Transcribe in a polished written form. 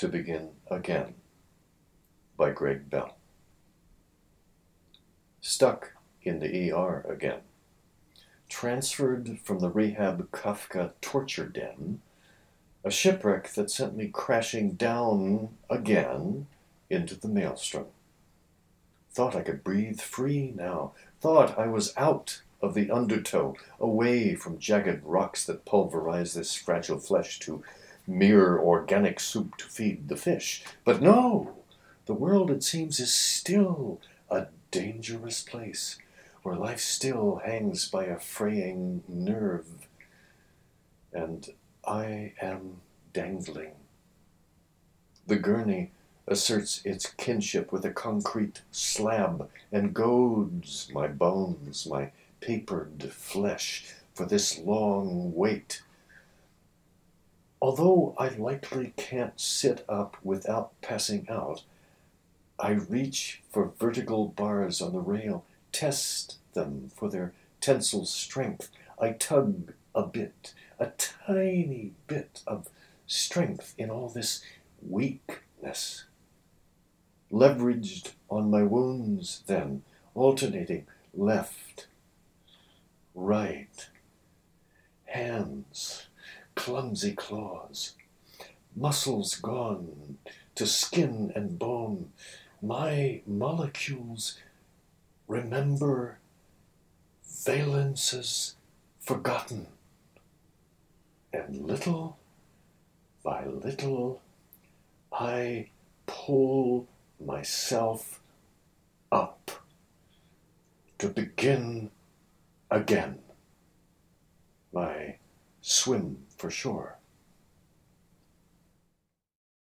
to Begin Again by Greg Bell. Stuck in the ER again. Transferred from the rehab Kafka torture den, a shipwreck that sent me crashing down again into the maelstrom. Thought I could breathe free now. Thought I was out of the undertow, away from jagged rocks that pulverize this fragile flesh to mere organic soup to feed the fish. But no! The world, it seems, is still a dangerous place, where life still hangs by a fraying nerve, and I am dangling. The gurney asserts its kinship with a concrete slab and goads my bones, my papered flesh, for this long wait. Although I likely can't sit up without passing out, I reach for vertical bars on the rail, test them for their tensile strength. I tug a bit, a tiny bit of strength in all this weakness. Leveraged on my wounds then, alternating left, right, hands, clumsy claws, muscles gone to skin and bone. My molecules remember valences forgotten, and little by little I pull myself up to begin again my swim for shore.